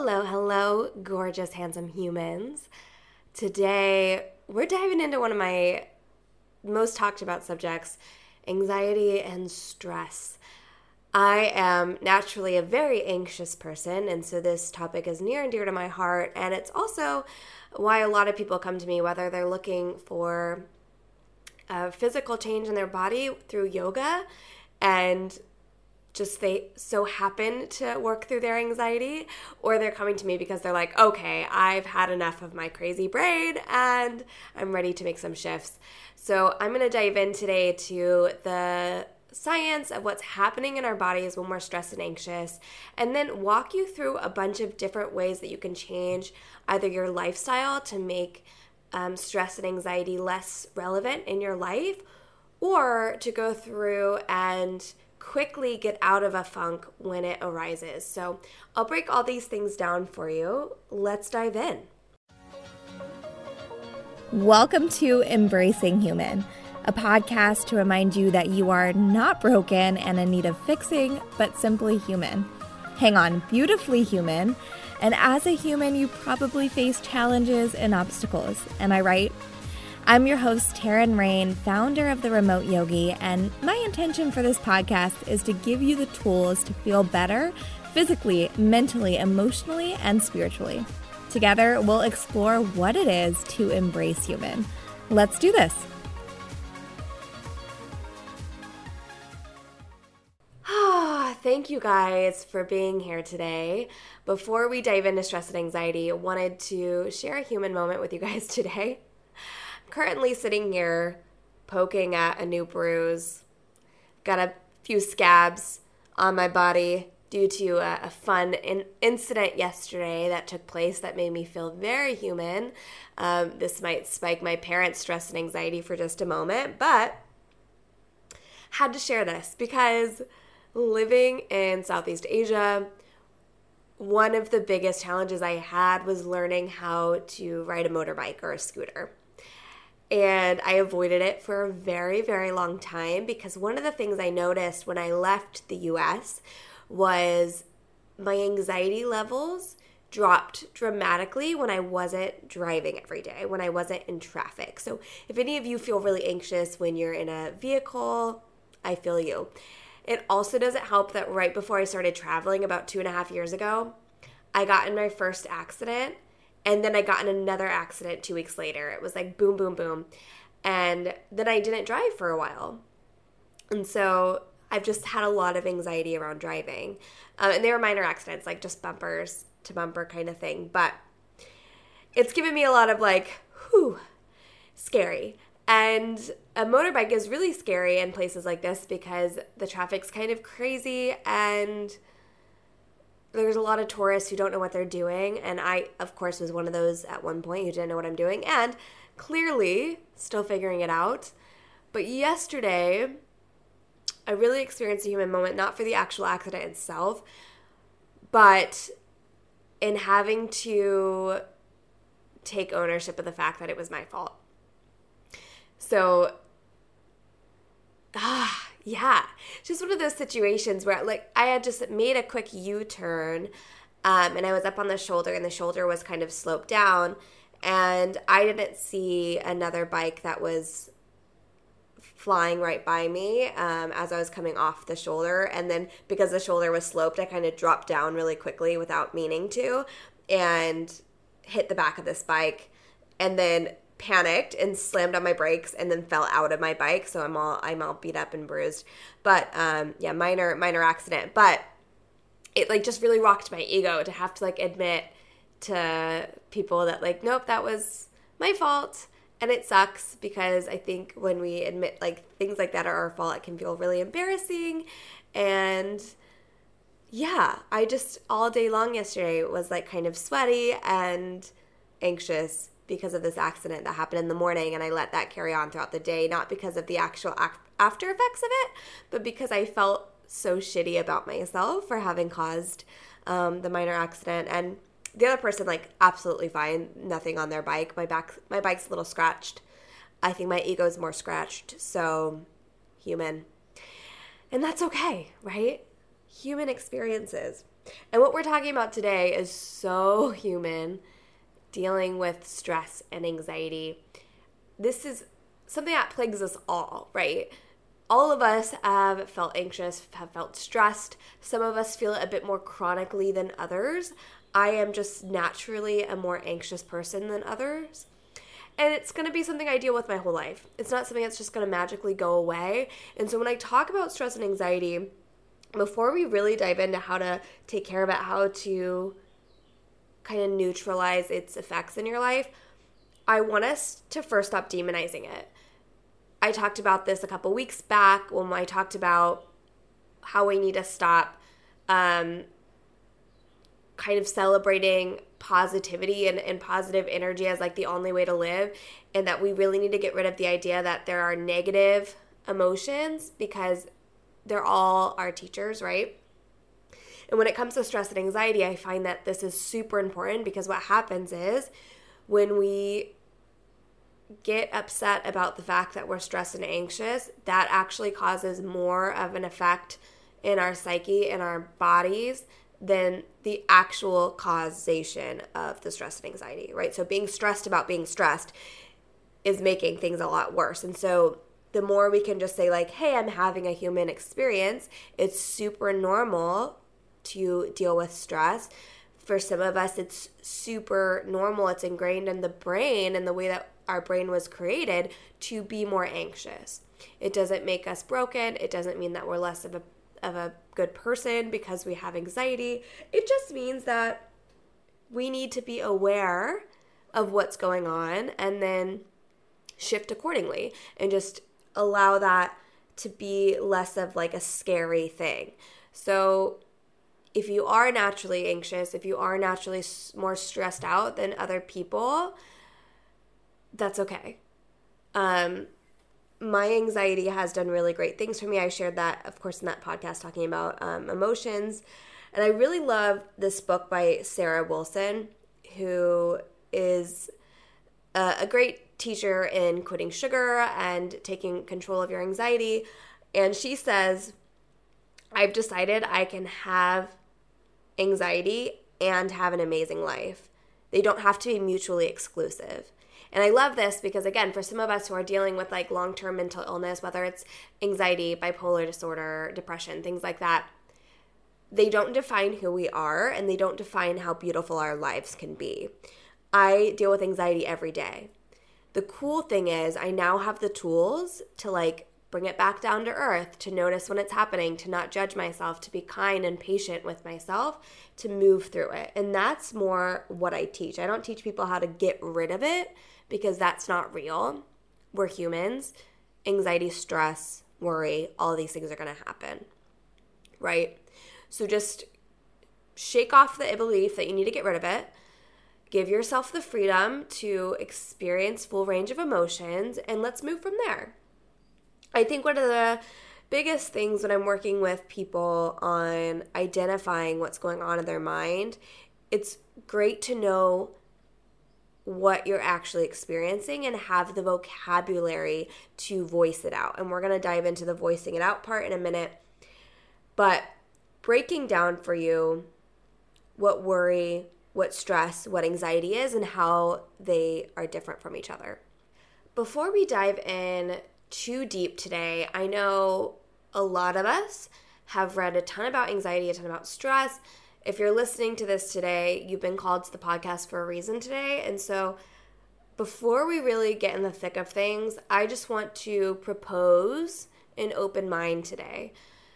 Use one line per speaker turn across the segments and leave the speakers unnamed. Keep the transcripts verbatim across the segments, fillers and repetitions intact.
Hello, hello, gorgeous, handsome humans. Today, we're diving into one of my most talked about subjects, anxiety and stress. I am naturally a very anxious person, and so this topic is near and dear to my heart, and it's also why a lot of people come to me, whether they're looking for a physical change in their body through yoga, and just they so happen to work through their anxiety, or they're coming to me because they're like, okay, I've had enough of my crazy brain and I'm ready to make some shifts. So I'm going to dive in today to the science of what's happening in our bodies when we're stressed and anxious, and then walk you through a bunch of different ways that you can change either your lifestyle to make um, stress and anxiety less relevant in your life, or to go through and quickly get out of a funk when it arises. So I'll break all these things down for you. Let's dive in.
Welcome to Embracing Human, a podcast to remind you that you are not broken and in need of fixing, but simply human. Hang on, beautifully human. And as a human, you probably face challenges and obstacles. Am I right? I'm your host, Taryn Rain, founder of The Remote Yogi, and my intention for this podcast is to give you the tools to feel better physically, mentally, emotionally, and spiritually. Together, we'll explore what it is to embrace human. Let's do this.
Thank you guys for being here today. Before we dive into stress and anxiety, I wanted to share a human moment with you guys today. Currently sitting here poking at a new bruise. Got a few scabs on my body due to a, a fun in, incident yesterday that took place that made me feel very human. Um, this might spike my parents' stress and anxiety for just a moment, but had to share this because living in Southeast Asia, one of the biggest challenges I had was learning how to ride a motorbike or a scooter. And I avoided it for a very, very long time because one of the things I noticed when I left the U S was my anxiety levels dropped dramatically when I wasn't driving every day, when I wasn't in traffic. So if any of you feel really anxious when you're in a vehicle, I feel you. It also doesn't help that right before I started traveling about two and a half years ago, I got in my first accident. And then I got in another accident two weeks later. It was like boom, boom, boom. And then I didn't drive for a while. And so I've just had a lot of anxiety around driving. Um, and they were minor accidents, like just bumpers to bumper kind of thing. But it's given me a lot of like, whew, scary. And a motorbike is really scary in places like this because the traffic's kind of crazy and there's a lot of tourists who don't know what they're doing, and I, of course, was one of those at one point who didn't know what I'm doing, and clearly still figuring it out. But yesterday, I really experienced a human moment, not for the actual accident itself, but in having to take ownership of the fact that it was my fault. So, ah, yeah, just one of those situations where, like, I had just made a quick U-turn, um, and I was up on the shoulder, and the shoulder was kind of sloped down, and I didn't see another bike that was flying right by me um, as I was coming off the shoulder, and then because the shoulder was sloped, I kind of dropped down really quickly without meaning to, and hit the back of this bike, and then panicked and slammed on my brakes and then fell out of my bike. So I'm all I'm all beat up and bruised. But um, yeah, minor minor accident. But it like just really rocked my ego to have to like admit to people that like, nope, that was my fault. And it sucks because I think when we admit like things like that are our fault, it can feel really embarrassing. And yeah, I just all day long yesterday was like kind of sweaty and anxious because of this accident that happened in the morning, and I let that carry on throughout the day, not because of the actual after effects of it, but because I felt so shitty about myself for having caused um, the minor accident. And the other person, like, absolutely fine, nothing on their bike. My back, my bike's a little scratched. I think my ego's more scratched, so human. And that's okay, right? Human experiences. And what we're talking about today is so human, dealing with stress and anxiety. This is something that plagues us all, right? All of us have felt anxious, have felt stressed. Some of us feel it a bit more chronically than others. I am just naturally a more anxious person than others. And it's going to be something I deal with my whole life. It's not something that's just going to magically go away. And so when I talk about stress and anxiety, before we really dive into how to take care of it, how to kind of neutralize its effects in your life, I want us to first stop demonizing it. I talked about this a couple weeks back when I talked about how we need to stop um, kind of celebrating positivity and, and positive energy as like the only way to live, and that we really need to get rid of the idea that there are negative emotions because they're all our teachers, right? And when it comes to stress and anxiety, I find that this is super important because what happens is when we get upset about the fact that we're stressed and anxious, that actually causes more of an effect in our psyche, in our bodies, than the actual causation of the stress and anxiety, right? So being stressed about being stressed is making things a lot worse. And so the more we can just say like, hey, I'm having a human experience, it's super normal to deal with stress. For some of us, it's super normal. It's ingrained in the brain and the way that our brain was created to be more anxious. It doesn't make us broken. It doesn't mean that we're less of a of a good person because we have anxiety. It just means that we need to be aware of what's going on and then shift accordingly and just allow that to be less of like a scary thing. So if you are naturally anxious, if you are naturally more stressed out than other people, that's okay. Um, my anxiety has done really great things for me. I shared that, of course, in that podcast talking about um, emotions. And I really love this book by Sarah Wilson, who is a, a great teacher in quitting sugar and taking control of your anxiety. And she says, I've decided I can have anxiety and have an amazing life. They don't have to be mutually exclusive. And I love this because, again, for some of us who are dealing with like long-term mental illness, whether it's anxiety, bipolar disorder, depression, things like that, they don't define who we are and they don't define how beautiful our lives can be. I deal with anxiety every day. The cool thing is I now have the tools to like bring it back down to earth, to notice when it's happening, to not judge myself, to be kind and patient with myself, to move through it. And that's more what I teach. I don't teach people how to get rid of it because that's not real. We're humans. Anxiety, stress, worry, all these things are going to happen, right? So just shake off the belief that you need to get rid of it. Give yourself the freedom to experience full range of emotions, and let's move from there. I think one of the biggest things when I'm working with people on identifying what's going on in their mind, it's great to know what you're actually experiencing and have the vocabulary to voice it out. And we're going to dive into the voicing it out part in a minute. But breaking down for you what worry, what stress, what anxiety is, and how they are different from each other. Before we dive in too deep today, I know a lot of us have read a ton about anxiety, a ton about stress. If you're listening to this today, you've been called to the podcast for a reason today. And so before we really get in the thick of things, I just want to propose an open mind today.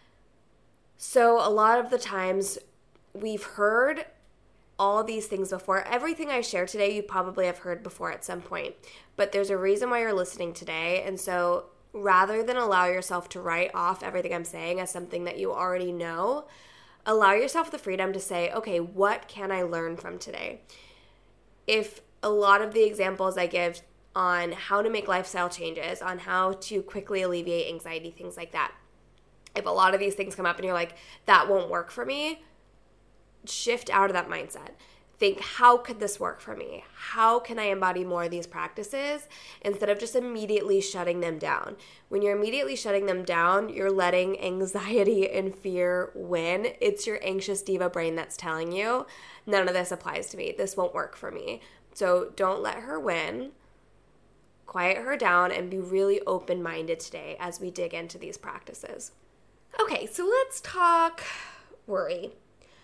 So a lot of the times we've heard all these things before. Everything I share today, you probably have heard before at some point. But there's a reason why you're listening today. And so rather than allow yourself to write off everything I'm saying as something that you already know, allow yourself the freedom to say, okay, what can I learn from today? If a lot of the examples I give on how to make lifestyle changes, on how to quickly alleviate anxiety, things like that, if a lot of these things come up and you're like, that won't work for me, shift out of that mindset. think, how could this work for me? How can I embody more of these practices instead of just immediately shutting them down? When you're immediately shutting them down, you're letting anxiety and fear win. It's your anxious diva brain that's telling you, none of this applies to me. This won't work for me. So don't let her win. Quiet her down and be really open-minded today as we dig into these practices. Okay, so let's talk worry.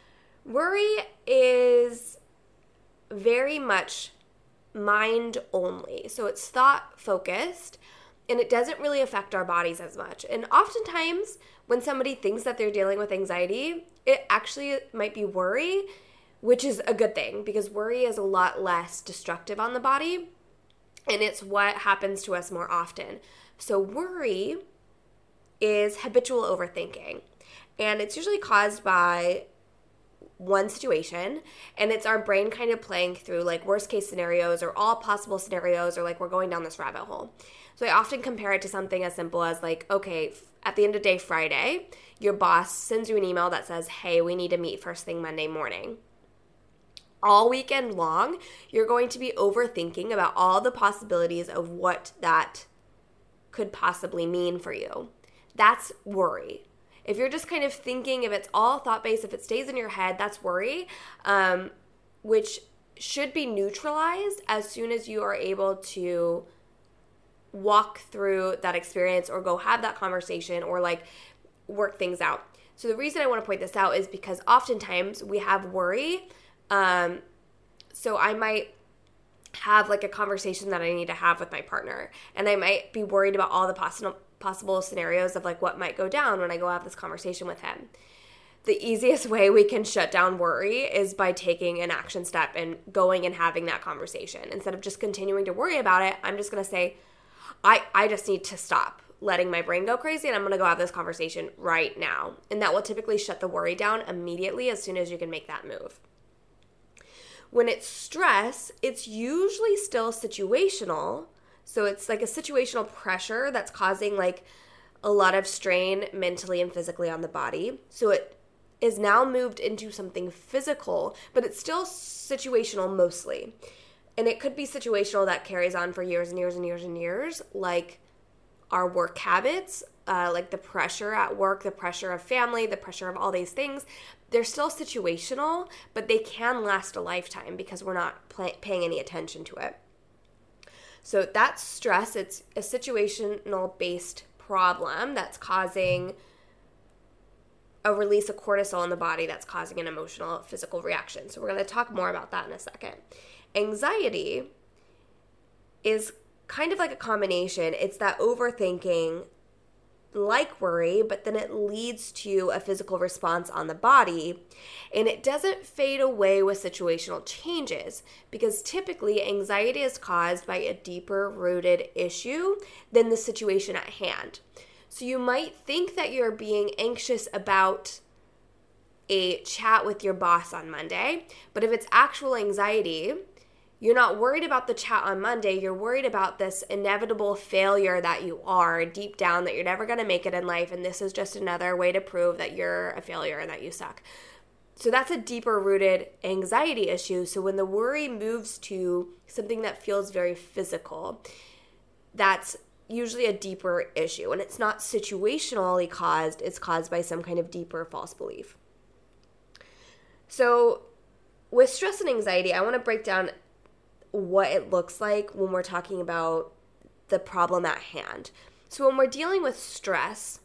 Worry is very much mind only. So it's thought focused and it doesn't really affect our bodies as much. And oftentimes when somebody thinks that they're dealing with anxiety, it actually might be worry, which is a good thing because worry is a lot less destructive on the body and it's what happens to us more often. So worry is habitual overthinking and it's usually caused by one situation, and it's our brain kind of playing through like worst case scenarios or all possible scenarios, or like we're going down this rabbit hole. So I often compare it to something as simple as like, okay, at the end of the day, Friday, your boss sends you an email that says, hey, we need to meet first thing Monday morning. All weekend long, you're going to be overthinking about all the possibilities of what that could possibly mean for you. That's worry. If you're just kind of thinking, if it's all thought-based, if it stays in your head, that's worry, um, which should be neutralized as soon as you are able to walk through that experience or go have that conversation or like work things out. So the reason I want to point this out is because oftentimes we have worry. Um, so I might have like a conversation that I need to have with my partner, and I might be worried about all the possible possible scenarios of like what might go down when I go have this conversation with him. The easiest way we can shut down worry is by taking an action step and going and having that conversation. Instead of just continuing to worry about it, I'm just going to say, I, I just need to stop letting my brain go crazy and I'm going to go have this conversation right now. And that will typically shut the worry down immediately as soon as you can make that move. When it's stress, it's usually still situational. So it's like a situational pressure that's causing like a lot of strain mentally and physically on the body. So it is now moved into something physical, but it's still situational mostly. And it could be situational that carries on for years and years and years and years, like our work habits, uh, like the pressure at work, the pressure of family, the pressure of all these things. They're still situational, but they can last a lifetime because we're not play- paying any attention to it. So that's stress. It's a situational-based problem that's causing a release of cortisol in the body that's causing an emotional, physical reaction. So we're going to talk more about that in a second. Anxiety is kind of like a combination. It's that overthinking like worry, but then it leads to a physical response on the body, and it doesn't fade away with situational changes because typically anxiety is caused by a deeper rooted issue than the situation at hand. So you might think that you're being anxious about a chat with your boss on Monday, but if it's actual anxiety, you're not worried about the chat on Monday. You're worried about this inevitable failure that you are deep down, that you're never going to make it in life. And this is just another way to prove that you're a failure and that you suck. So that's a deeper rooted anxiety issue. So when the worry moves to something that feels very physical, that's usually a deeper issue. And it's not situationally caused. It's caused by some kind of deeper false belief. So with stress and anxiety, I want to break down what it looks like when we're talking about the problem at hand. So when we're dealing with stress,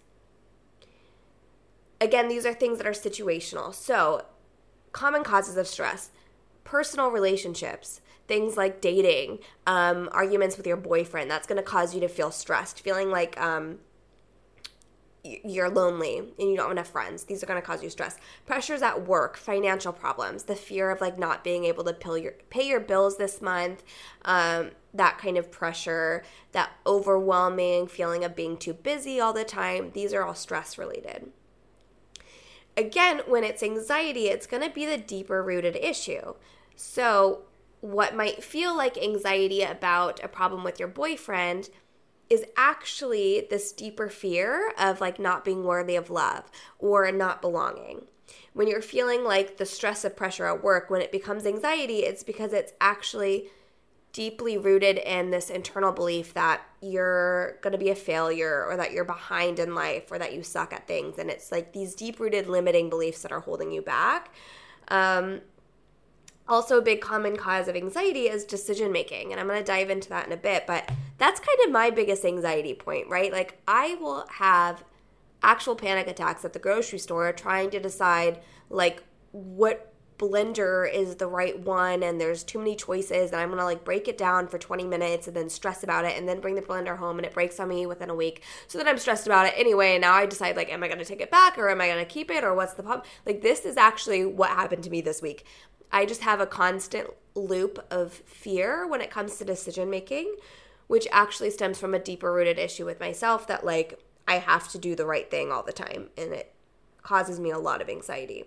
again, these are things that are situational. So common causes of stress: personal relationships, things like dating, um, arguments with your boyfriend. That's going to cause you to feel stressed, feeling like um, you're lonely and you don't have enough friends. These are going to cause you stress. Pressures at work, financial problems, the fear of like not being able to pay your, pay your bills this month, um, that kind of pressure, that overwhelming feeling of being too busy all the time. These are all stress related. Again, when it's anxiety, it's going to be the deeper rooted issue. So what might feel like anxiety about a problem with your boyfriend is actually this deeper fear of like not being worthy of love or not belonging. When you're feeling like the stress of pressure at work, when it becomes anxiety, it's because it's actually deeply rooted in this internal belief that you're going to be a failure or that you're behind in life or that you suck at things. And it's like these deep-rooted limiting beliefs that are holding you back. Um, also, a big common cause of anxiety is decision-making. And I'm going to dive into that in a bit. But that's kind of my biggest anxiety point, right? Like I will have actual panic attacks at the grocery store trying to decide like what blender is the right one, and there's too many choices, and I'm gonna like break it down for twenty minutes and then stress about it and then bring the blender home and it breaks on me within a week. So then I'm stressed about it anyway, and now I decide like, am I gonna take it back or am I gonna keep it or what's the problem? Like this is actually what happened to me this week. I just have a constant loop of fear when it comes to decision making, which actually stems from a deeper rooted issue with myself that like I have to do the right thing all the time, and it causes me a lot of anxiety.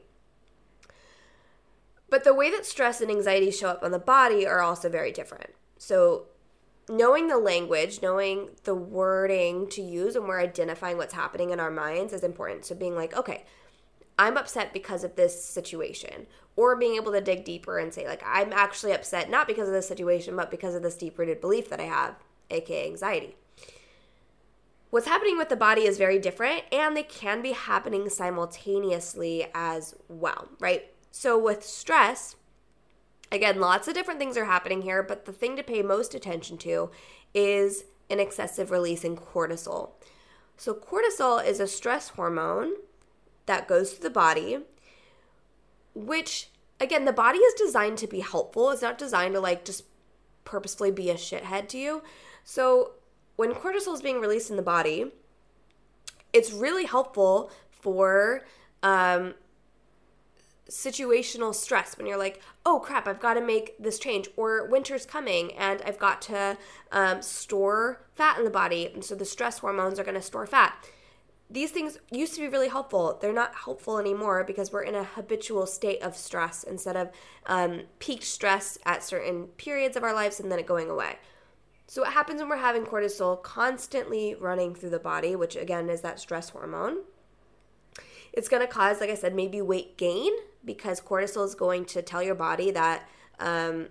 But the way that stress and anxiety show up on the body are also very different. So knowing the language, knowing the wording to use when we're identifying what's happening in our minds is important. So being like, okay, I'm upset because of this situation. Or being able to dig deeper and say, like, I'm actually upset not because of this situation, but because of this deep-rooted belief that I have, aka anxiety. What's happening with the body is very different, and they can be happening simultaneously as well, right? So with stress, again, lots of different things are happening here, but the thing to pay most attention to is an excessive release in cortisol. So cortisol is a stress hormone that goes through the body, which, again, the body is designed to be helpful. It's not designed to, like, just purposefully be a shithead to you. So when cortisol is being released in the body, it's really helpful for um, situational stress when you're like, oh crap, I've got to make this change, or winter's coming and I've got to um, store fat in the body, and so the stress hormones are going to store fat. These things used to be really helpful. They're not helpful anymore because we're in a habitual state of stress instead of um, peaked stress at certain periods of our lives and then it going away. So what happens when we're having cortisol constantly running through the body, which again is that stress hormone, it's going to cause, like I said, maybe weight gain, because cortisol is going to tell your body that um,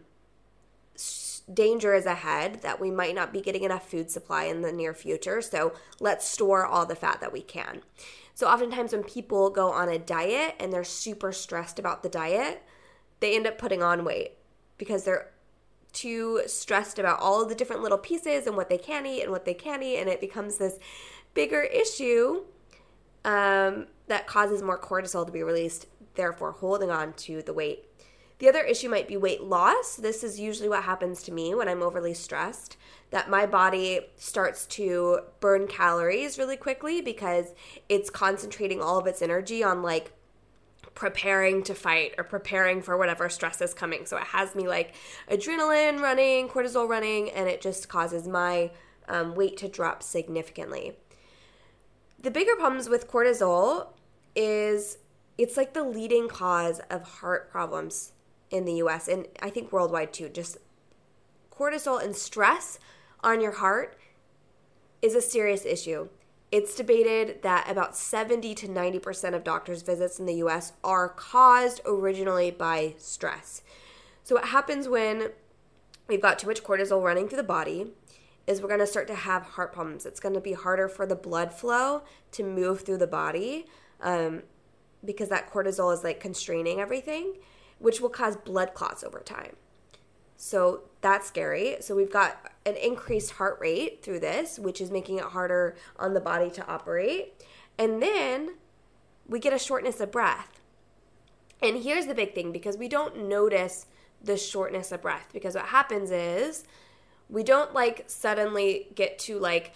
danger is ahead, that we might not be getting enough food supply in the near future. So let's store all the fat that we can. So oftentimes when people go on a diet and they're super stressed about the diet, they end up putting on weight because they're too stressed about all of the different little pieces and what they can eat and what they can't eat. And it becomes this bigger issue um, that causes more cortisol to be released, therefore holding on to the weight. The other issue might be weight loss. This is usually what happens to me when I'm overly stressed, that my body starts to burn calories really quickly because it's concentrating all of its energy on like preparing to fight or preparing for whatever stress is coming. So it has me like adrenaline running, cortisol running, and it just causes my um, weight to drop significantly. The bigger problems with cortisol is it's like the leading cause of heart problems in the U S and I think worldwide too. Just cortisol and stress on your heart is a serious issue. It's debated that about seventy to ninety percent of doctors' visits in the U S are caused originally by stress. So what happens when we've got too much cortisol running through the body is we're going to start to have heart problems. It's going to be harder for the blood flow to move through the body um, because that cortisol is like constraining everything, which will cause blood clots over time. So that's scary. So we've got an increased heart rate through this, which is making it harder on the body to operate. And then we get a shortness of breath. And here's the big thing, because we don't notice the shortness of breath, because what happens is we don't like suddenly get to like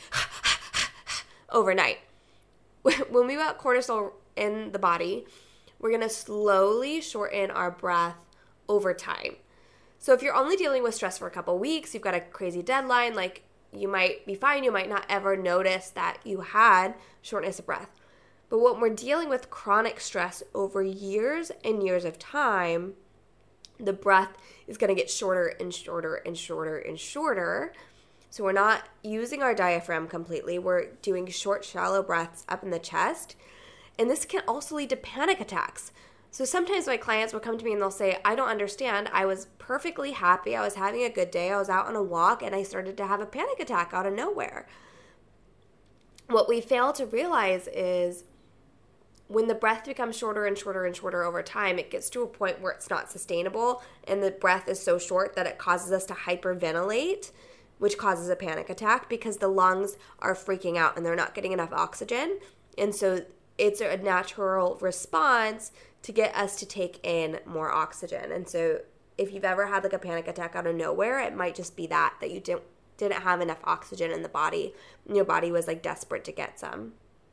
overnight. When we got cortisol in the body, we're going to slowly shorten our breath over time. So if you're only dealing with stress for a couple weeks, you've got a crazy deadline, like you might be fine. You might not ever notice that you had shortness of breath. But when we're dealing with chronic stress over years and years of time, the breath is going to get shorter and shorter and shorter and shorter. So we're not using our diaphragm completely. We're doing short, shallow breaths up in the chest. And this can also lead to panic attacks. So sometimes my clients will come to me and they'll say, I don't understand. I was perfectly happy. I was having a good day. I was out on a walk and I started to have a panic attack out of nowhere. What we fail to realize is when the breath becomes shorter and shorter and shorter over time, it gets to a point where it's not sustainable and the breath is so short that it causes us to hyperventilate, which causes a panic attack because the lungs are freaking out and they're not getting enough oxygen. And so it's a natural response to get us to take in more oxygen. And so if you've ever had like a panic attack out of nowhere, it might just be that, that you didn't, didn't have enough oxygen in the body and your body was like desperate to get some.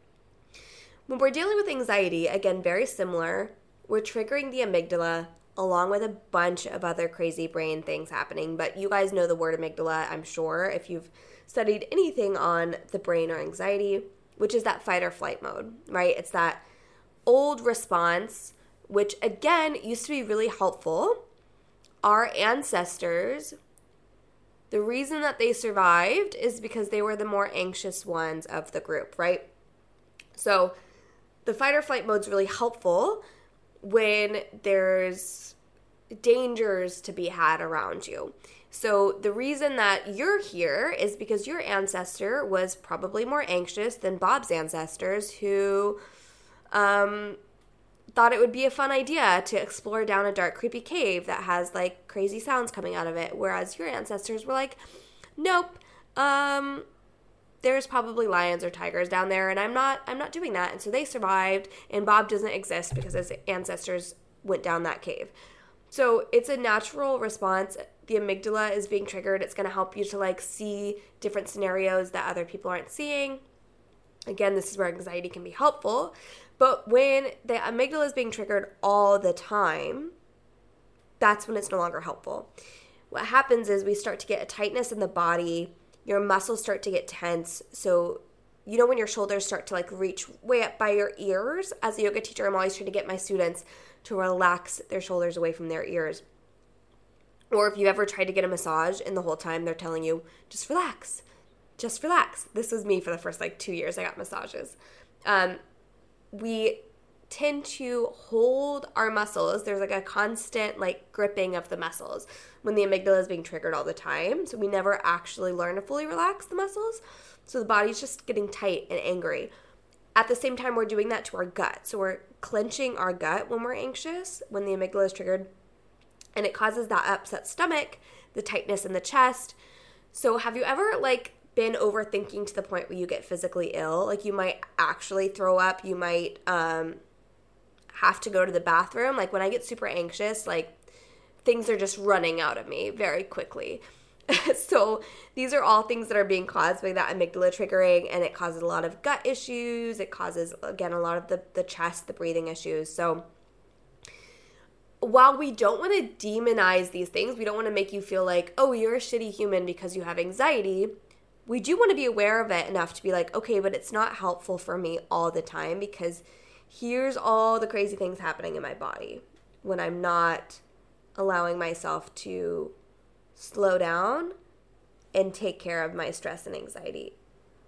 When we're dealing with anxiety, again, very similar, we're triggering the amygdala along with a bunch of other crazy brain things happening. But you guys know the word amygdala, I'm sure, if you've studied anything on the brain or anxiety, which is that fight or flight mode, right? It's that old response, which again used to be really helpful. Our ancestors, the reason that they survived is because they were the more anxious ones of the group, right? So the fight or flight mode is really helpful when there's dangers to be had around you. So the reason that you're here is because your ancestor was probably more anxious than Bob's ancestors who um, thought it would be a fun idea to explore down a dark, creepy cave that has like crazy sounds coming out of it. Whereas your ancestors were like, nope, um... there's probably lions or tigers down there, and I'm not I'm not doing that. And so they survived, and Bob doesn't exist because his ancestors went down that cave. So it's a natural response. The amygdala is being triggered. It's going to help you to like see different scenarios that other people aren't seeing. Again, this is where anxiety can be helpful. But when the amygdala is being triggered all the time, that's when it's no longer helpful. What happens is we start to get a tightness in the body. Your muscles start to get tense. So, you know when your shoulders start to like reach way up by your ears? As a yoga teacher, I'm always trying to get my students to relax their shoulders away from their ears. Or if you ever tried to get a massage and the whole time they're telling you, just relax, just relax. This was me for the first like two years I got massages. Um, we tend to hold our muscles. There's like a constant like gripping of the muscles when the amygdala is being triggered all the time. So we never actually learn to fully relax the muscles. So the body's just getting tight and angry. At the same time, we're doing that to our gut. So we're clenching our gut when we're anxious, when the amygdala is triggered. And it causes that upset stomach, the tightness in the chest. So have you ever like been overthinking to the point where you get physically ill? Like you might actually throw up. You might um, have to go to the bathroom. Like when I get super anxious, like things are just running out of me very quickly. So these are all things that are being caused by that amygdala triggering, and it causes a lot of gut issues. It causes, again, a lot of the, the chest, the breathing issues. So while we don't want to demonize these things, we don't want to make you feel like, oh, you're a shitty human because you have anxiety. We do want to be aware of it enough to be like, okay, but it's not helpful for me all the time because here's all the crazy things happening in my body when I'm not allowing myself to slow down and take care of my stress and anxiety.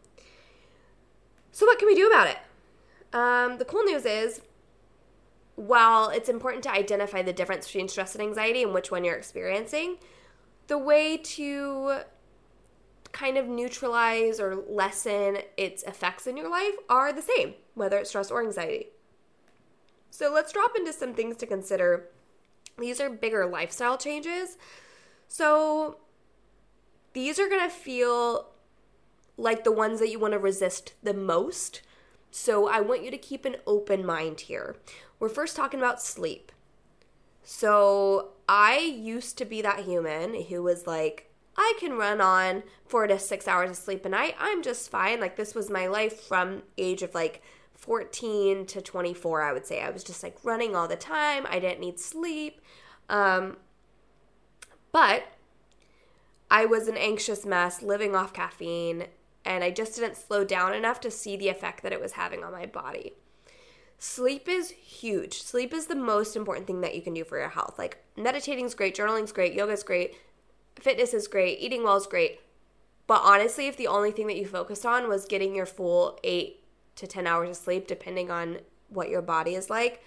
So what can we do about it? Um, the cool news is, while it's important to identify the difference between stress and anxiety and which one you're experiencing, the way to kind of neutralize or lessen its effects in your life are the same, whether it's stress or anxiety. So let's drop into some things to consider. These are bigger lifestyle changes. So these are going to feel like the ones that you want to resist the most. So I want you to keep an open mind here. We're first talking about sleep. So I used to be that human who was like, I can run on four to six hours of sleep a night. I'm just fine. Like this was my life from age of like fourteen to twenty-four, I would say. I was just like running all the time. I didn't need sleep. Um, but I was an anxious mess living off caffeine, and I just didn't slow down enough to see the effect that it was having on my body. Sleep is huge. Sleep is the most important thing that you can do for your health. Like meditating is great, journaling is great, yoga is great, fitness is great, eating well is great. But honestly, if the only thing that you focused on was getting your full eight to ten hours of sleep, depending on what your body is like,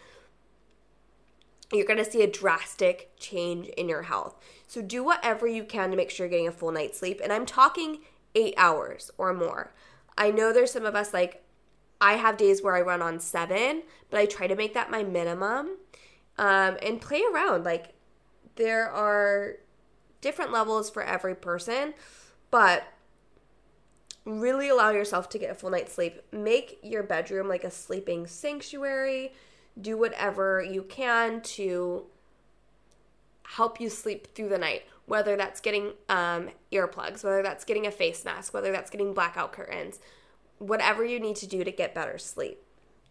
you're going to see a drastic change in your health. So do whatever you can to make sure you're getting a full night's sleep. And I'm talking eight hours or more. I know there's some of us, like, I have days where I run on seven, but I try to make that my minimum, um, and play around. Like, there are different levels for every person, but really allow yourself to get a full night's sleep. Make your bedroom like a sleeping sanctuary. Do whatever you can to help you sleep through the night, whether that's getting um, earplugs, whether that's getting a face mask, whether that's getting blackout curtains, whatever you need to do to get better sleep.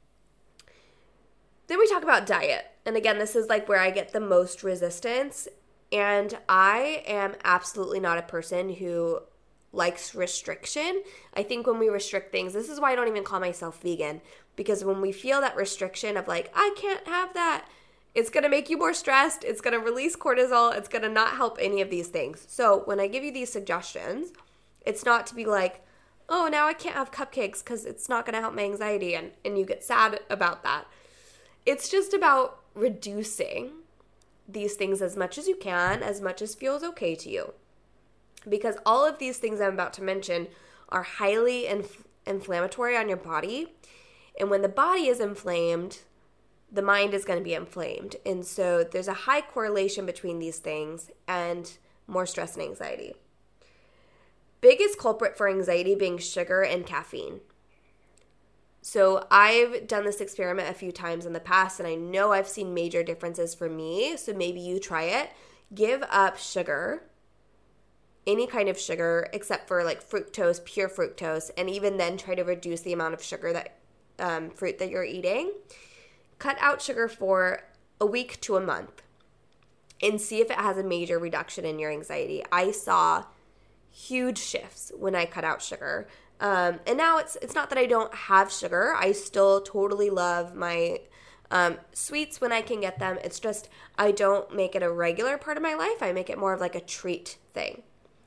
Then we talk about diet. And again, this is like where I get the most resistance. And I am absolutely not a person who likes restriction. I think when we restrict things, this is why I don't even call myself vegan, because when we feel that restriction of like, I can't have that, it's going to make you more stressed. It's going to release cortisol. It's going to not help any of these things. So when I give you these suggestions, it's not to be like, oh, now I can't have cupcakes because it's not going to help my anxiety, and, and you get sad about that. It's just about reducing these things as much as you can, as much as feels okay to you. Because all of these things I'm about to mention are highly inf- inflammatory on your body. And when the body is inflamed, the mind is going to be inflamed. And so there's a high correlation between these things and more stress and anxiety. Biggest culprit for anxiety being sugar and caffeine. So I've done this experiment a few times in the past, and I know I've seen major differences for me. So maybe you try it. Give up sugar, any kind of sugar except for like fructose, pure fructose, and even then try to reduce the amount of sugar that um, fruit that you're eating. Cut out sugar for a week to a month and see if it has a major reduction in your anxiety. I saw huge shifts when I cut out sugar. Um, and now it's it's not that I don't have sugar. I still totally love my um, sweets when I can get them. It's just I don't make it a regular part of my life. I make it more of like a treat thing.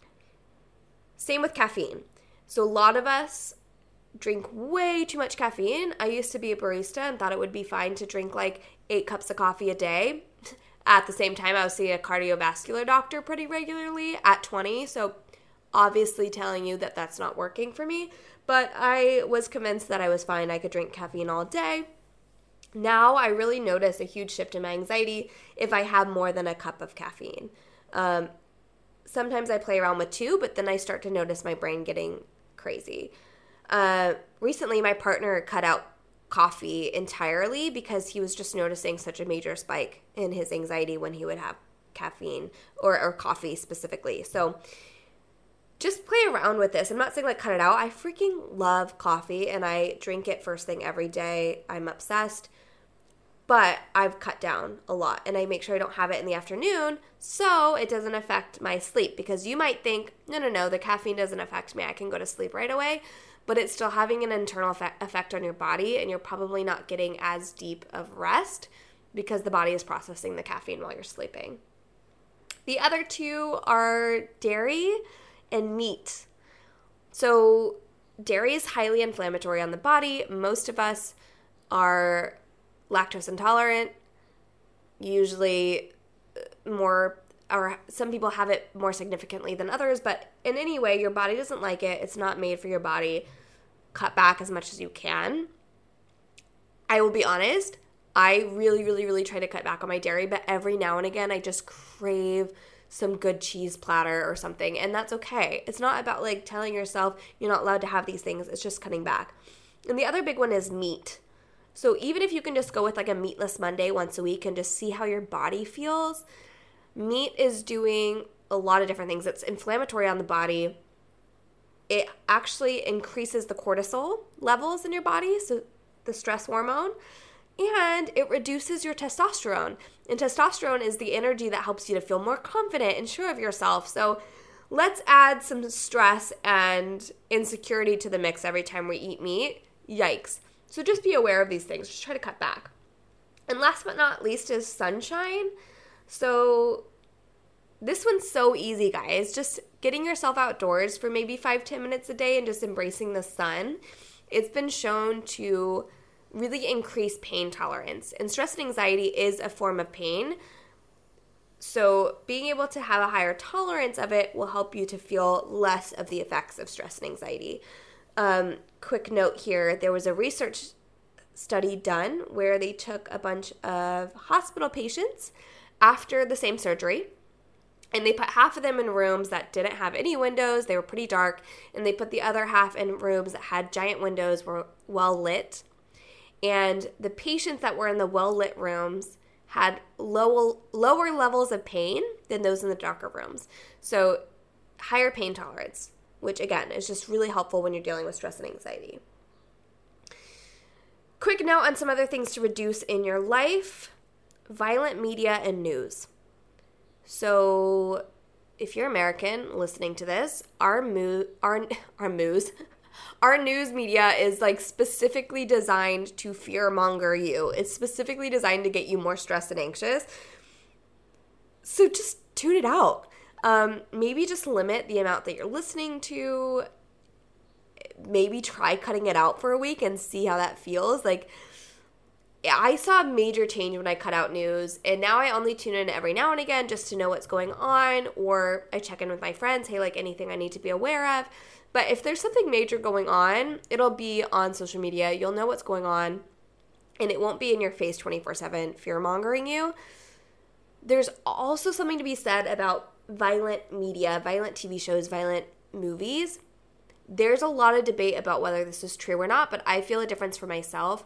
Same with caffeine. So a lot of us drink way too much caffeine. I used to be a barista and thought it would be fine to drink like eight cups of coffee a day. At the same time, I was seeing a cardiovascular doctor pretty regularly at twenty. So obviously telling you that that's not working for me, but I was convinced that I was fine. I could drink caffeine all day. Now I really notice a huge shift in my anxiety if I have more than a cup of caffeine. Um, sometimes I play around with two, but then I start to notice my brain getting crazy. Uh, recently, my partner cut out coffee entirely because he was just noticing such a major spike in his anxiety when he would have caffeine or, or coffee specifically. So just play around with this. I'm not saying like cut it out. I freaking love coffee and I drink it first thing every day. I'm obsessed. But I've cut down a lot and I make sure I don't have it in the afternoon so it doesn't affect my sleep, because you might think, no, no, no, the caffeine doesn't affect me. I can go to sleep right away, but it's still having an internal effect on your body and you're probably not getting as deep of rest because the body is processing the caffeine while you're sleeping. The other two are dairy and meat. So dairy is highly inflammatory on the body. Most of us are lactose intolerant, usually more, or some people have it more significantly than others, but in any way, your body doesn't like it. It's not made for your body. Cut back as much as you can. I will be honest, I really, really, really try to cut back on my dairy, but every now and again, I just crave some good cheese platter or something, and that's okay. It's not about like telling yourself you're not allowed to have these things. It's just cutting back. And the other big one is meat. So even if you can just go with like a meatless Monday once a week and just see how your body feels, meat is doing a lot of different things. It's inflammatory on the body. It actually increases the cortisol levels in your body, so the stress hormone, and it reduces your testosterone. And testosterone is the energy that helps you to feel more confident and sure of yourself. So let's add some stress and insecurity to the mix every time we eat meat. Yikes. So just be aware of these things. Just try to cut back. And last but not least is sunshine. So this one's so easy, guys. Just getting yourself outdoors for maybe five, ten minutes a day and just embracing the sun. It's been shown to really increase pain tolerance. And stress and anxiety is a form of pain. So being able to have a higher tolerance of it will help you to feel less of the effects of stress and anxiety. Um, quick note here, there was a research study done where they took a bunch of hospital patients after the same surgery, and they put half of them in rooms that didn't have any windows, they were pretty dark, and they put the other half in rooms that had giant windows, were well lit. And the patients that were in the well lit rooms had low, lower levels of pain than those in the darker rooms. So higher pain tolerance, which again is just really helpful when you're dealing with stress and anxiety. Quick note on some other things to reduce in your life: violent media and news. So if you're American listening to this, our mo- our our news, our news media is like specifically designed to fearmonger you. It's specifically designed to get you more stressed and anxious. So just tune it out. Um, maybe just limit the amount that you're listening to. Maybe try cutting it out for a week and see how that feels. Like, I saw a major change when I cut out news, and now I only tune in every now and again just to know what's going on, or I check in with my friends, hey, like anything I need to be aware of. But if there's something major going on, it'll be on social media. You'll know what's going on, and it won't be in your face twenty-four seven fear-mongering you. There's also something to be said about violent media, violent T V shows, violent movies. There's a lot of debate about whether this is true or not, but I feel a difference for myself.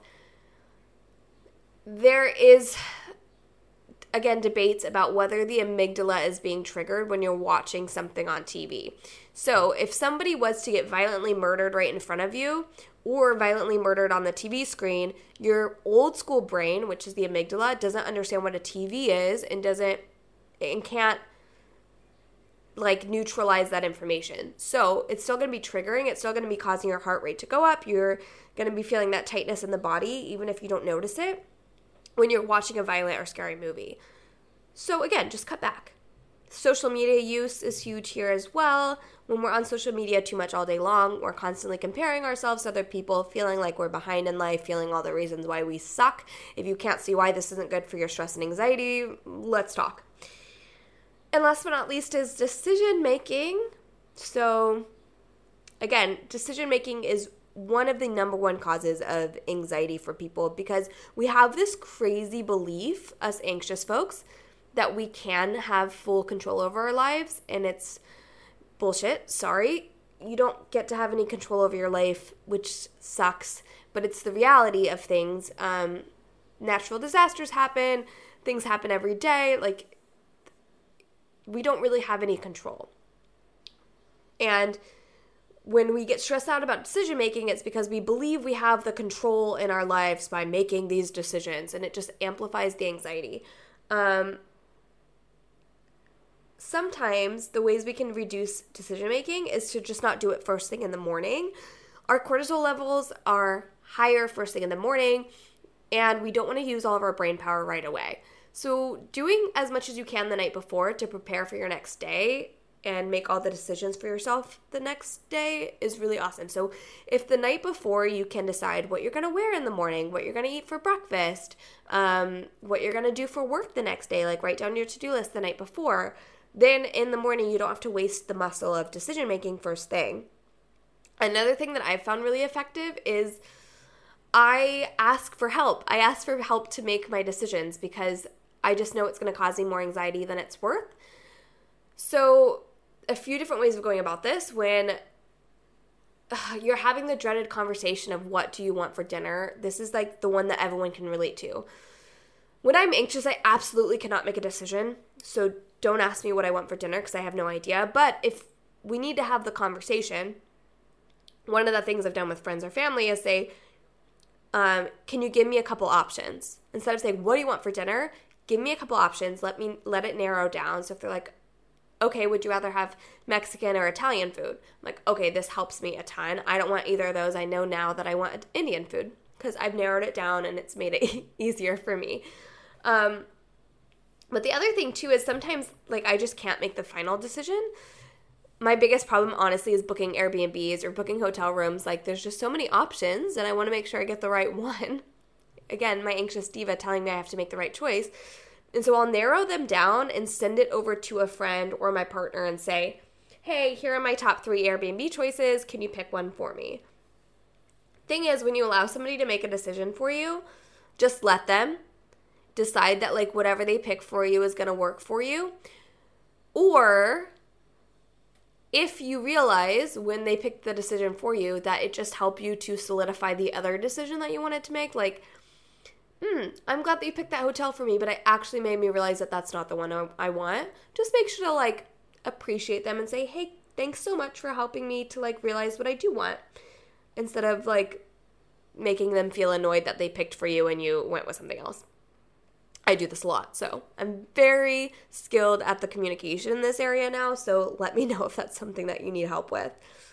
There is, again, debates about whether the amygdala is being triggered when you're watching something on T V. So if somebody was to get violently murdered right in front of you, or violently murdered on the T V screen, your old school brain, which is the amygdala, doesn't understand what a T V is and doesn't and can't like neutralize that information. So it's still going to be triggering. It's still going to be causing your heart rate to go up. You're going to be feeling that tightness in the body, even if you don't notice it, when you're watching a violent or scary movie. So again, just cut back. Social media use is huge here as well. When we're on social media too much all day long, we're constantly comparing ourselves to other people, feeling like we're behind in life, feeling all the reasons why we suck. If you can't see why this isn't good for your stress and anxiety, let's talk. And last but not least is decision making. So again, decision making is one of the number one causes of anxiety for people, because we have this crazy belief, us anxious folks, that we can have full control over our lives, and it's bullshit. Sorry. You don't get to have any control over your life, which sucks, but it's the reality of things. Um, natural disasters happen. Things happen every day. Like, we don't really have any control. And when we get stressed out about decision making, it's because we believe we have the control in our lives by making these decisions, and it just amplifies the anxiety. Um, sometimes the ways we can reduce decision making is to just not do it first thing in the morning. Our cortisol levels are higher first thing in the morning, and we don't want to use all of our brain power right away. So doing as much as you can the night before to prepare for your next day and make all the decisions for yourself the next day is really awesome. So if the night before you can decide what you're going to wear in the morning, what you're going to eat for breakfast, um, what you're going to do for work the next day, like write down your to-do list the night before, then in the morning you don't have to waste the muscle of decision making first thing. Another thing that I've found really effective is I ask for help. I ask for help to make my decisions because I just know it's going to cause me more anxiety than it's worth. So a few different ways of going about this. When uh, you're having the dreaded conversation of what do you want for dinner, this is like the one that everyone can relate to. When I'm anxious, I absolutely cannot make a decision. So don't ask me what I want for dinner because I have no idea. But if we need to have the conversation, one of the things I've done with friends or family is say, um, can you give me a couple options? Instead of saying, what do you want for dinner? Give me a couple options. Let me let it narrow down. So if they're like, okay, would you rather have Mexican or Italian food? I'm like, okay, this helps me a ton. I don't want either of those. I know now that I want Indian food because I've narrowed it down and it's made it easier for me. Um, but the other thing too is sometimes like I just can't make the final decision. My biggest problem, honestly, is booking Airbnbs or booking hotel rooms. Like there's just so many options and I want to make sure I get the right one. again, my anxious diva telling me I have to make the right choice. And so I'll narrow them down and send it over to a friend or my partner and say, hey, here are my top three Airbnb choices. Can you pick one for me? Thing is, when you allow somebody to make a decision for you, just let them decide that like whatever they pick for you is going to work for you. Or if you realize when they pick the decision for you that it just helped you to solidify the other decision that you wanted to make, like, hmm, I'm glad that you picked that hotel for me, but it actually made me realize that that's not the one I, I want. Just make sure to like appreciate them and say, hey, thanks so much for helping me to like realize what I do want, instead of like making them feel annoyed that they picked for you and you went with something else. I do this a lot, so I'm very skilled at the communication in this area now, so let me know if that's something that you need help with.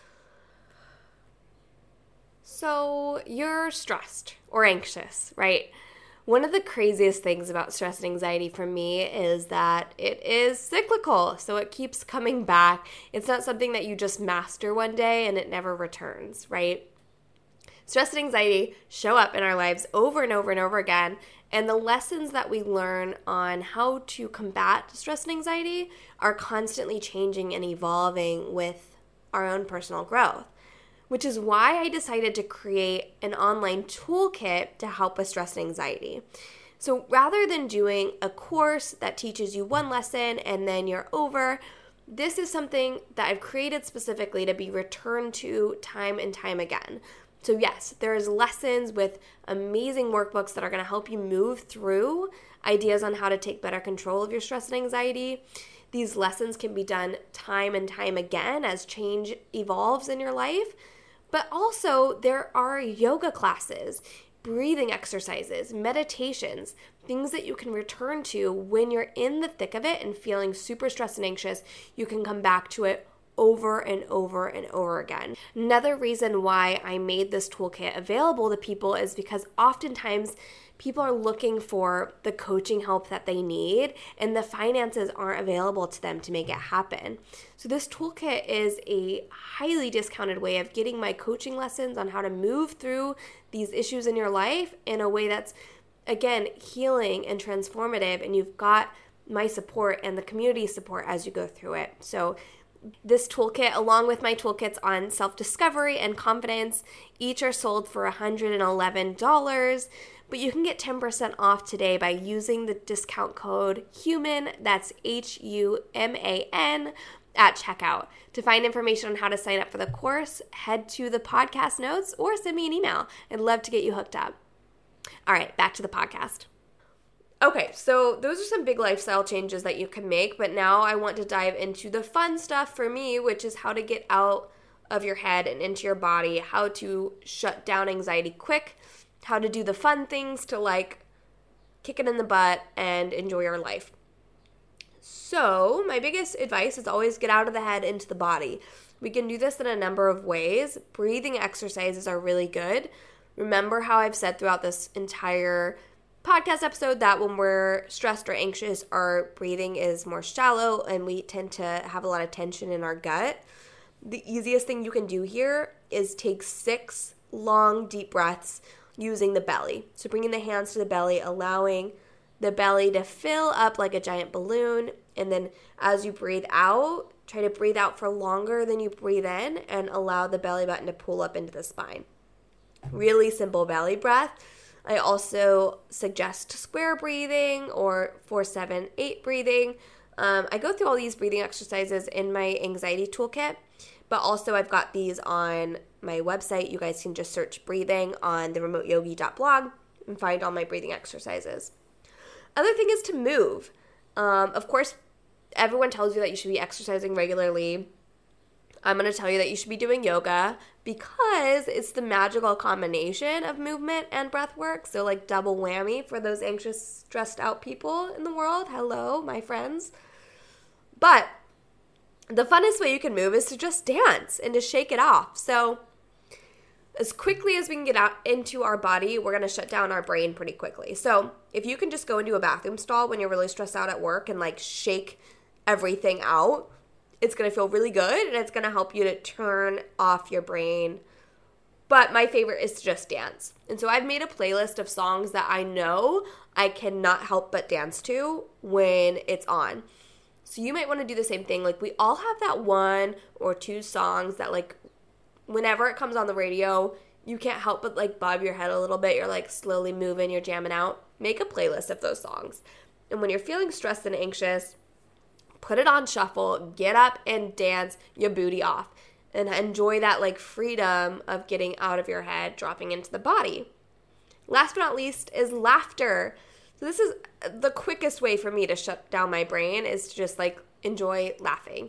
So you're stressed or anxious, right? One of the craziest things about stress and anxiety for me is that it is cyclical, so it keeps coming back. It's not something that you just master one day and it never returns, right? Stress and anxiety show up in our lives over and over and over again, and the lessons that we learn on how to combat stress and anxiety are constantly changing and evolving with our own personal growth, which is why I decided to create an online toolkit to help with stress and anxiety. So rather than doing a course that teaches you one lesson and then you're over, this is something that I've created specifically to be returned to time and time again. So yes, there's lessons with amazing workbooks that are going to help you move through ideas on how to take better control of your stress and anxiety. These lessons can be done time and time again as change evolves in your life. But also there are yoga classes, breathing exercises, meditations, things that you can return to when you're in the thick of it and feeling super stressed and anxious. You can come back to it over and over and over again. Another reason why I made this toolkit available to people is because oftentimes people are looking for the coaching help that they need and the finances aren't available to them to make it happen. So this toolkit is a highly discounted way of getting my coaching lessons on how to move through these issues in your life in a way that's, again, healing and transformative, and you've got my support and the community support as you go through it. So this toolkit, along with my toolkits on self-discovery and confidence, each are sold for one hundred eleven dollars, but you can get ten percent off today by using the discount code HUMAN, that's H U M A N, at checkout. To find information on how to sign up for the course, head to the podcast notes or send me an email. I'd love to get you hooked up. All right, back to the podcast. Okay, so those are some big lifestyle changes that you can make, but now I want to dive into the fun stuff for me, which is how to get out of your head and into your body, how to shut down anxiety quick, how to do the fun things to like kick it in the butt and enjoy your life. So my biggest advice is always get out of the head into the body. We can do this in a number of ways. Breathing exercises are really good. Remember how I've said throughout this entire podcast episode that when we're stressed or anxious, our breathing is more shallow and we tend to have a lot of tension in our gut. The easiest thing you can do here is take six long, deep breaths using the belly. So bringing the hands to the belly, allowing the belly to fill up like a giant balloon. And then as you breathe out, try to breathe out for longer than you breathe in and allow the belly button to pull up into the spine. Really simple belly breath. I also suggest square breathing or four seven eight breathing. Um, I go through all these breathing exercises in my anxiety toolkit, but also I've got these on my website. You guys can just search breathing on the remote yogi dot blog and find all my breathing exercises. Other thing is to move. Um, of course, everyone tells you that you should be exercising regularly. I'm going to tell you that you should be doing yoga because it's the magical combination of movement and breath work. So like double whammy for those anxious, stressed out people in the world. Hello, my friends. But the funnest way you can move is to just dance and to shake it off. So as quickly as we can get out into our body, we're going to shut down our brain pretty quickly. So if you can just go into a bathroom stall when you're really stressed out at work and like shake everything out, it's going to feel really good and it's going to help you to turn off your brain But my favorite is to just dance. And so I've made a playlist of songs that I know I cannot help but dance to when it's on. So you might want to do the same thing. Like, we all have that one or two songs that, like, whenever it comes on the radio, you can't help but, like, bob your head a little bit. You're, like, slowly moving. You're jamming out. Make a playlist of those songs. And when you're feeling stressed and anxious, put it on shuffle. Get up and dance your booty off. And enjoy that, like, freedom of getting out of your head, dropping into the body. Last but not least is laughter. So this is the quickest way for me to shut down my brain, is to just, like, enjoy laughing.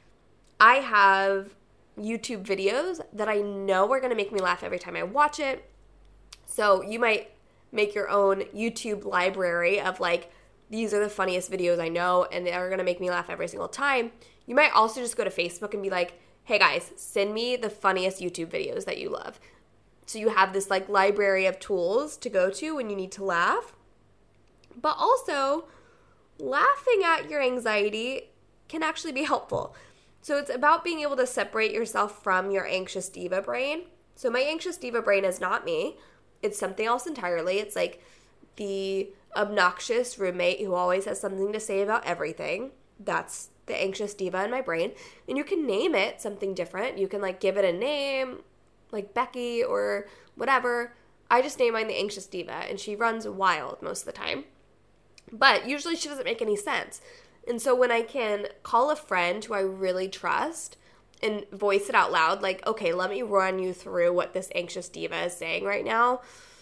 I have YouTube videos that I know are going to make me laugh every time I watch it. So you might make your own YouTube library of, like, these are the funniest videos I know and they're going to make me laugh every single time. You might also just go to Facebook and be like, hey guys, send me the funniest YouTube videos that you love. So you have this, like, library of tools to go to when you need to laugh. But also, laughing at your anxiety can actually be helpful. So it's about being able to separate yourself from your anxious diva brain. So my anxious diva brain is not me. It's something else entirely. It's like the obnoxious roommate who always has something to say about everything. That's the anxious diva in my brain. And you can name it something different. You can, like, give it a name, like Becky or whatever. I just name mine the anxious diva, and she runs wild most of the time. But usually she doesn't make any sense. And so when I can call a friend who I really trust and voice it out loud, like, okay, let me run you through what this anxious diva is saying right now.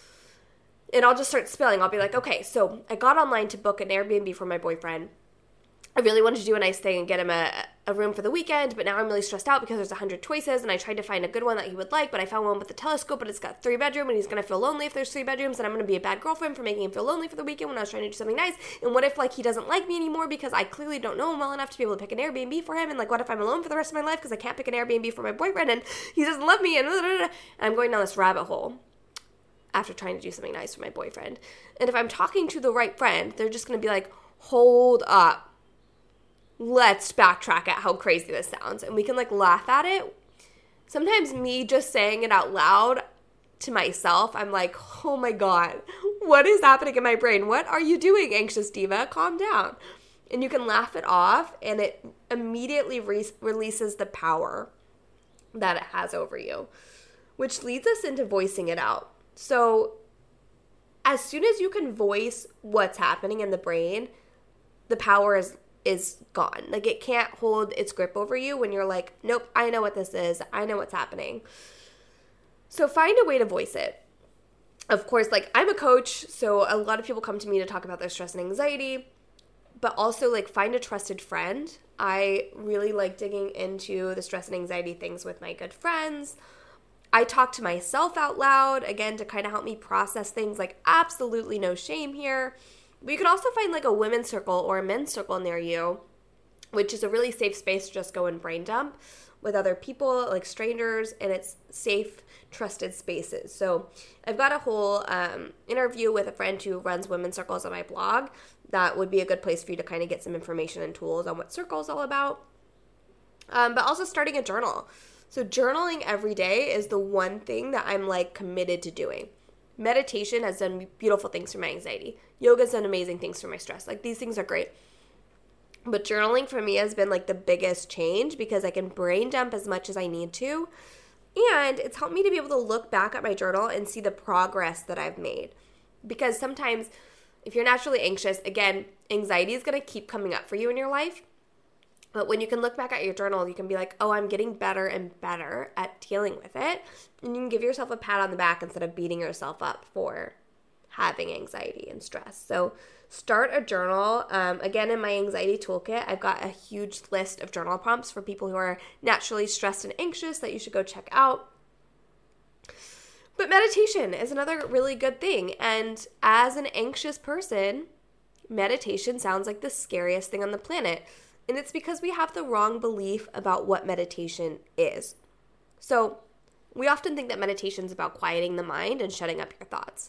And I'll just start spilling. I'll be like, okay, so I got online to book an Airbnb for my boyfriend. I really wanted to do a nice thing and get him a, a room for the weekend, but now I'm really stressed out because there's a hundred choices, and I tried to find a good one that he would like, but I found one with a telescope, but it's got three bedroom, and he's going to feel lonely if there's three bedrooms, and I'm going to be a bad girlfriend for making him feel lonely for the weekend when I was trying to do something nice. And what if, like, he doesn't like me anymore because I clearly don't know him well enough to be able to pick an Airbnb for him, and, like, what if I'm alone for the rest of my life because I can't pick an Airbnb for my boyfriend, and he doesn't love me, and, blah, blah, blah. And I'm going down this rabbit hole after trying to do something nice for my boyfriend. And if I'm talking to the right friend, they're just going to be like, hold up. Let's backtrack at how crazy this sounds. And we can, like, laugh at it. Sometimes me just saying it out loud to myself, I'm like, oh my God, what is happening in my brain? What are you doing, anxious diva? Calm down. And you can laugh it off, and it immediately re- releases the power that it has over you, which leads us into voicing it out. So as soon as you can voice what's happening in the brain, the power is is gone. Like, it can't hold its grip over you when you're like, nope, I know what this is. I know what's happening. So find a way to voice it. Of course, like, I'm a coach, so a lot of people come to me to talk about their stress and anxiety, but also, like, find a trusted friend. I really like digging into the stress and anxiety things with my good friends. I talk to myself out loud, again, to kind of help me process things. Like, absolutely no shame here. But you can also find, like, a women's circle or a men's circle near you, which is a really safe space to just go and brain dump with other people, like strangers, and it's safe, trusted spaces. So I've got a whole um, interview with a friend who runs women's circles on my blog. That would be a good place for you to kind of get some information and tools on what circle is all about. Um, but also starting a journal. So journaling every day is the one thing that I'm, like, committed to doing. Meditation has done beautiful things for my anxiety. Yoga's done amazing things for my stress. Like, these things are great. But journaling for me has been, like, the biggest change because I can brain dump as much as I need to. And it's helped me to be able to look back at my journal and see the progress that I've made. Because sometimes if you're naturally anxious, again, anxiety is going to keep coming up for you in your life. But when you can look back at your journal, you can be like, oh, I'm getting better and better at dealing with it. And you can give yourself a pat on the back instead of beating yourself up for having anxiety and stress. So start a journal. Um, again, in my anxiety toolkit, I've got a huge list of journal prompts for people who are naturally stressed and anxious that you should go check out. But meditation is another really good thing. And as an anxious person, meditation sounds like the scariest thing on the planet. And it's because we have the wrong belief about what meditation is. So we often think that meditation is about quieting the mind and shutting up your thoughts,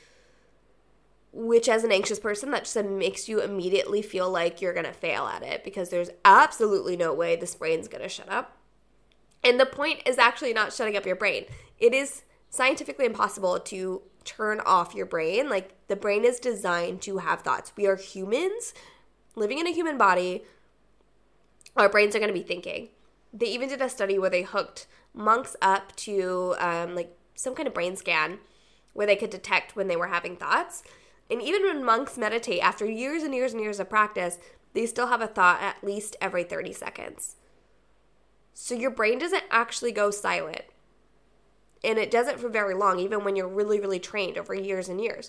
which as an anxious person, that just makes you immediately feel like you're going to fail at it because there's absolutely no way this brain's going to shut up. And the point is actually not shutting up your brain. It is scientifically impossible to turn off your brain. Like, the brain is designed to have thoughts. We are humans living in a human body. Our brains are going to be thinking. They even did a study where they hooked monks up to um, like some kind of brain scan where they could detect when they were having thoughts. And even when monks meditate, after years and years and years of practice, they still have a thought at least every thirty seconds. So your brain doesn't actually go silent. And it doesn't for very long, even when you're really, really trained over years and years.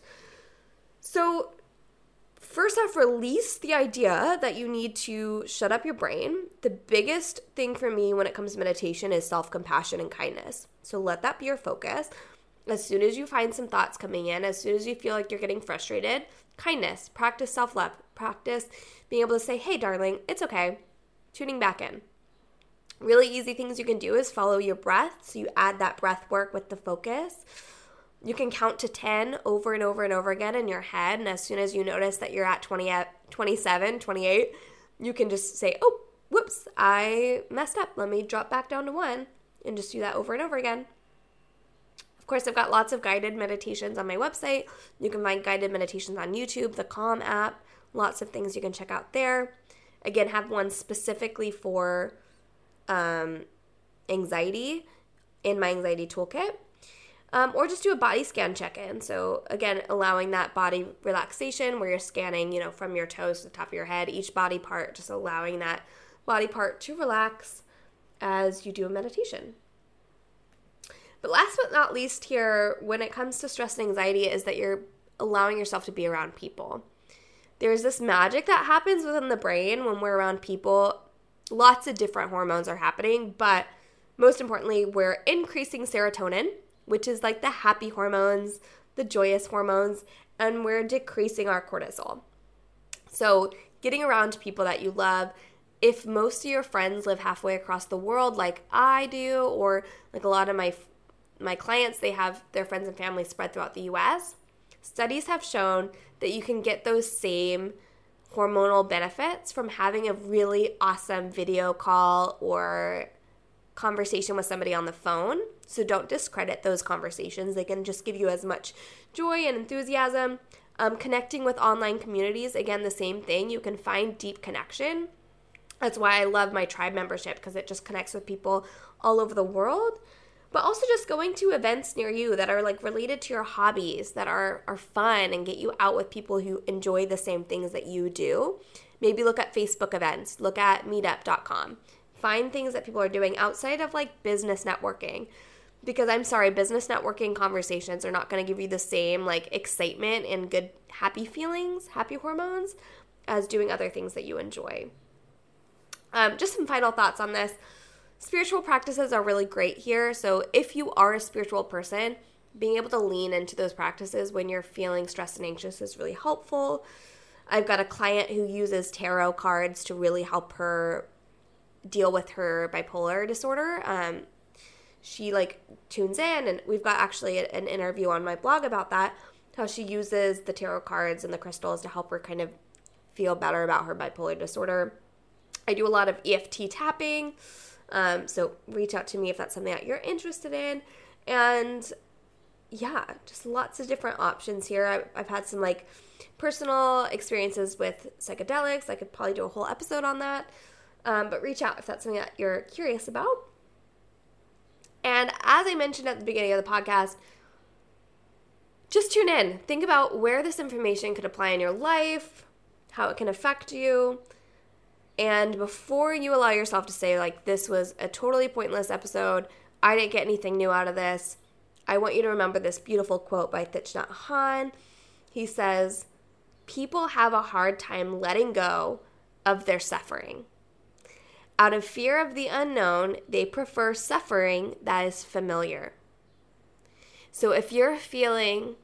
So first off, release the idea that you need to shut up your brain. The biggest thing for me when it comes to meditation is self-compassion and kindness. So let that be your focus. As soon as you find some thoughts coming in, as soon as you feel like you're getting frustrated, kindness, practice self-love, practice being able to say, hey, darling, it's okay, tuning back in. Really easy things you can do is follow your breath. So you add that breath work with the focus. You can count to ten over and over and over again in your head. And as soon as you notice that you're at twenty, twenty-seven, twenty-eight, you can just say, oh, whoops, I messed up. Let me drop back down to one and just do that over and over again. Of course, I've got lots of guided meditations on my website. You can find guided meditations on YouTube, the Calm app, lots of things you can check out there. Again, have one specifically for um, anxiety in my anxiety toolkit. Um, or just do a body scan check-in. So again, allowing that body relaxation where you're scanning, you know, from your toes to the top of your head, each body part, just allowing that body part to relax as you do a meditation. But last but not least here, when it comes to stress and anxiety, is that you're allowing yourself to be around people. There's this magic that happens within the brain when we're around people. Lots of different hormones are happening, but most importantly, we're increasing serotonin, which is like the happy hormones, the joyous hormones, and we're decreasing our cortisol. So getting around people that you love, if most of your friends live halfway across the world like I do, or like a lot of my my clients, they have their friends and family spread throughout the U S, studies have shown that you can get those same hormonal benefits from having a really awesome video call or conversation with somebody on the phone. So don't discredit those conversations. They can just give you as much joy and enthusiasm. Um, connecting with online communities, again, the same thing. You can find deep connection. That's why I love my tribe membership, because it just connects with people all over the world. But also just going to events near you that are like related to your hobbies, that are, are fun and get you out with people who enjoy the same things that you do. Maybe look at Facebook events. Look at meetup dot com. Find things that people are doing outside of like business networking. Because I'm sorry, business networking conversations are not going to give you the same like excitement and good happy feelings, happy hormones, as doing other things that you enjoy. Um, just some final thoughts on this. Spiritual practices are really great here. So if you are a spiritual person, being able to lean into those practices when you're feeling stressed and anxious is really helpful. I've got a client who uses tarot cards to really help her deal with her bipolar disorder. Um, she like tunes in, and we've got actually an interview on my blog about that, how she uses the tarot cards and the crystals to help her kind of feel better about her bipolar disorder. I do a lot of E F T tapping. Um, so reach out to me if that's something that you're interested in. And yeah, just lots of different options here. I've, I've had some like personal experiences with psychedelics. I could probably do a whole episode on that. Um, but reach out if that's something that you're curious about. And as I mentioned at the beginning of the podcast, just tune in. Think about where this information could apply in your life, how it can affect you. And before you allow yourself to say, like, this was a totally pointless episode, I didn't get anything new out of this, I want you to remember this beautiful quote by Thich Nhat Hanh. He says, people have a hard time letting go of their suffering. Out of fear of the unknown, they prefer suffering that is familiar. So if you're feeling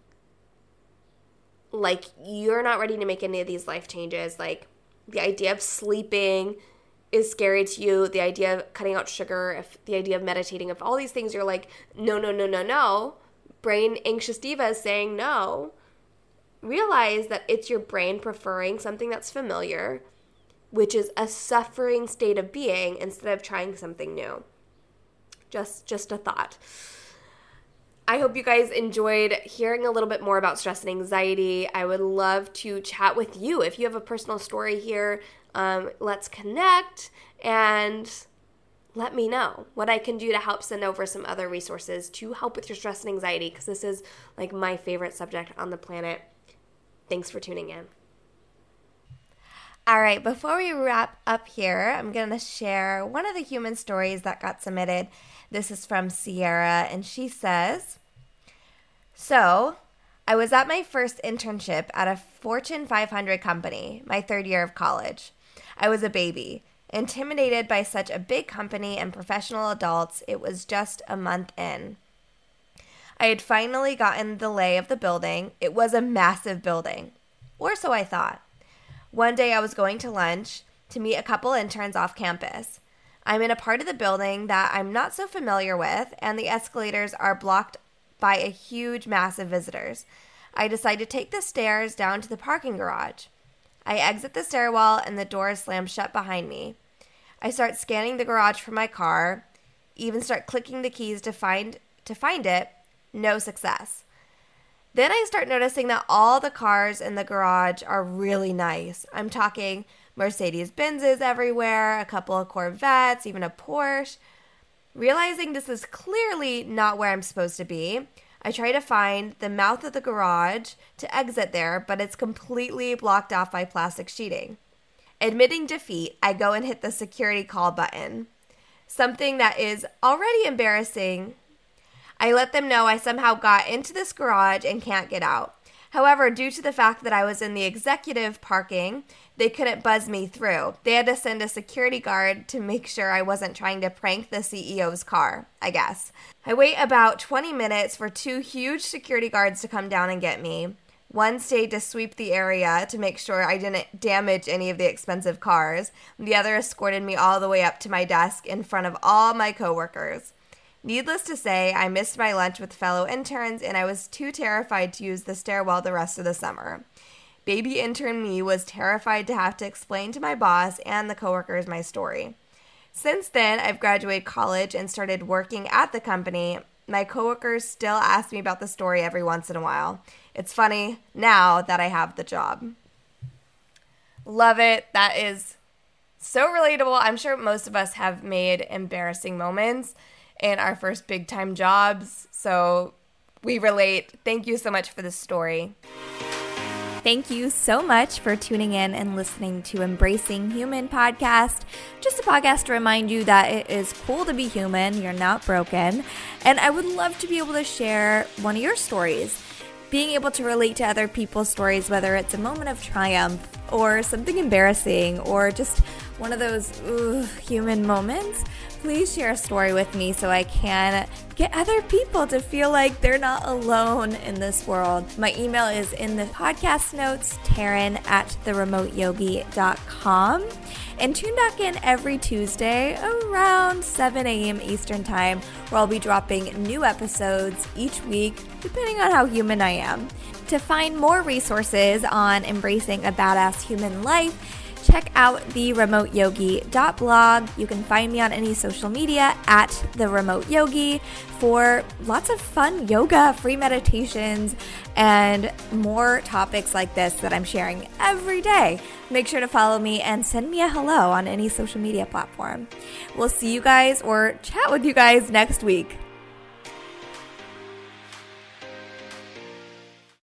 like you're not ready to make any of these life changes, like the idea of sleeping is scary to you, the idea of cutting out sugar, if the idea of meditating, if all these things you're like, no, no, no, no, no, brain anxious diva is saying no, realize that it's your brain preferring something that's familiar, which is a suffering state of being, instead of trying something new. Just, just a thought. I hope you guys enjoyed hearing a little bit more about stress and anxiety. I would love to chat with you. If you have a personal story here, um, let's connect and let me know what I can do to help send over some other resources to help with your stress and anxiety, because this is like my favorite subject on the planet. Thanks for tuning in.
All right, before we wrap up here, I'm going to share one of the human stories that got submitted. This is from Sierra, and she says, so I was at my first internship at a Fortune five hundred company, my third year of college. I was a baby, intimidated by such a big company and professional adults. It was just a month in. I had finally gotten the lay of the building. It was a massive building, or so I thought. One day I was going to lunch to meet a couple interns off campus. I'm in a part of the building that I'm not so familiar with, and the escalators are blocked by a huge mass of visitors. I decide to take the stairs down to the parking garage. I exit the stairwell and the door slams shut behind me. I start scanning the garage for my car, even start clicking the keys to find to find it. No success. Then I start noticing that all the cars in the garage are really nice. I'm talking Mercedes-Benzes everywhere, a couple of Corvettes, even a Porsche. Realizing this is clearly not where I'm supposed to be, I try to find the mouth of the garage to exit there, but it's completely blocked off by plastic sheeting. Admitting defeat, I go and hit the security call button. Something that is already embarrassing. I let them know I somehow got into this garage and can't get out. However, due to the fact that I was in the executive parking, they couldn't buzz me through. They had to send a security guard to make sure I wasn't trying to prank the C E O's car, I guess. I wait about twenty minutes for two huge security guards to come down and get me. One stayed to sweep the area to make sure I didn't damage any of the expensive cars. The other escorted me all the way up to my desk in front of all my coworkers. Needless to say, I missed my lunch with fellow interns, and I was too terrified to use the stairwell the rest of the summer. Baby intern me was terrified to have to explain to my boss and the coworkers my story. Since then, I've graduated college and started working at the company. My coworkers still ask me about the story every once in a while. It's funny now that I have the job. Love it. That is so relatable. I'm sure most of us have made embarrassing moments in our first big time jobs, so we relate. Thank you so much for this story. Thank you so much for tuning in and listening to Embracing Human podcast. Just a podcast to remind you that it is cool to be human. You're not broken. And I would love to be able to share one of your stories. Being able to relate to other people's stories, whether it's a moment of triumph or something embarrassing or just one of those ooh, human moments. Please share a story with me so I can get other people to feel like they're not alone in this world. My email is in the podcast notes, Taryn at the remote yogi dot com. And tune back in every Tuesday around seven a.m. Eastern Time, where I'll be dropping new episodes each week, depending on how human I am. To find more resources on embracing a badass human life, check out the remote yogi dot blog. You can find me on any social media at The Remote Yogi for lots of fun yoga, free meditations, and more topics like this that I'm sharing every day. Make sure to follow me and send me a hello on any social media platform. We'll see you guys or chat with you guys next week.